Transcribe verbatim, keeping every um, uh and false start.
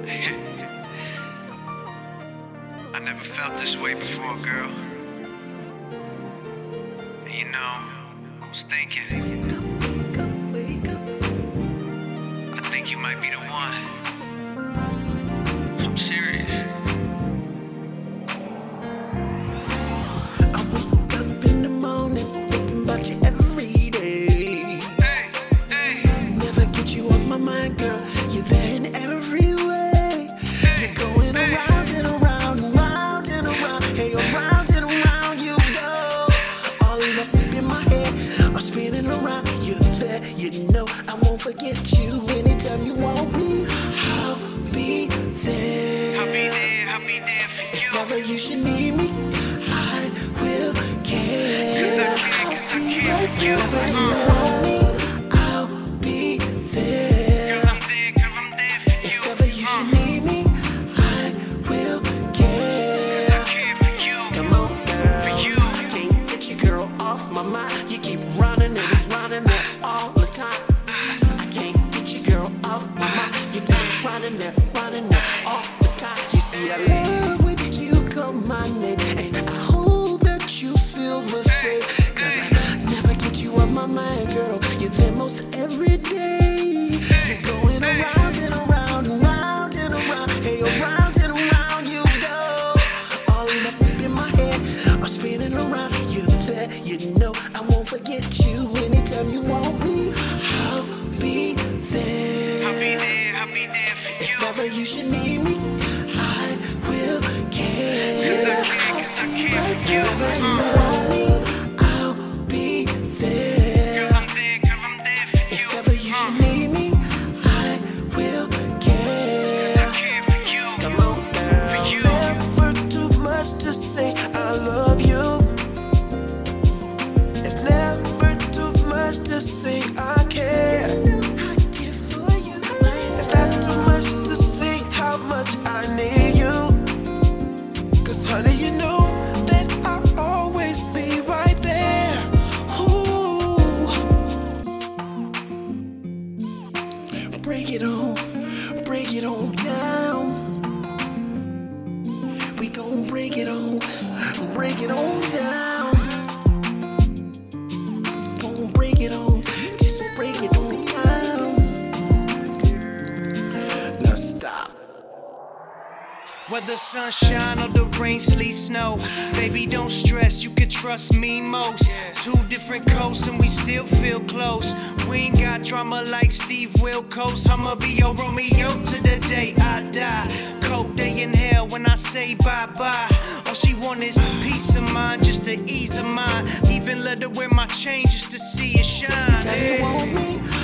I never felt this way before, girl. And you know, I was thinking, I think you might be the one. I'm serious. I wake up in the morning thinking about you every day. Hey, hey. Never get you off my mind, girl. You're there in every way. You're going around and around and round and around. Hey, around and around you go. All up in my head, I'm spinning around. You're there, you know I won't forget you. Anytime you want me, I'll be there. I'll be there, I'll be there for you. If ever you should need me, I will care. Cause I care, cause I care for you. If ever you want me, I'll be there. Girl, I'm there, girl, I'm there for you. If ever you should need me, I will care. Cause I care for you. Come on, girl. For you. I can't get you, girl, off my mind. You keep running and running it all the time. I can't get you, girl, off my mind. You keep running it, running it all the time. You see, I love when you call my name, and I hope that you feel the same. Cause I never get you off my mind, girl. You're there most every day. You're going around and around and round and around. Hey, around and around you go. All up in my head, I'm spinning around. You're there, you know I won't forget you. Anytime you want me, I'll be there. I'll be there, I'll be there for you. If ever you should need me, I will care. Cause I care, cause I care for you. If ever you want me, I'll be there. Girl, I'm there, girl, I'm there for you. If ever you should need me, I will care. Cause I care for you. Come on, girl. For you. Never too much to say I love you. It's never too much to say I care. I care for you. It's not too much to say how much I need you. Cause honey, you know that I'll always be right there. Ooh. Break it on, break it on down. We gon' break it on, break it on down. Gon' break it on, just break it on down. Now stop. Whether sunshine or the rain, sleet, snow, baby, don't stress, you can trust me most. Two different coasts and we still feel close. We ain't got drama like Steve Wilkos. I'ma be your Romeo to the day I die. Cold day in hell when I say bye-bye. All she want is peace of mind, just to ease her mind. Even let her wear my chain just to see it shine. Tell you want me,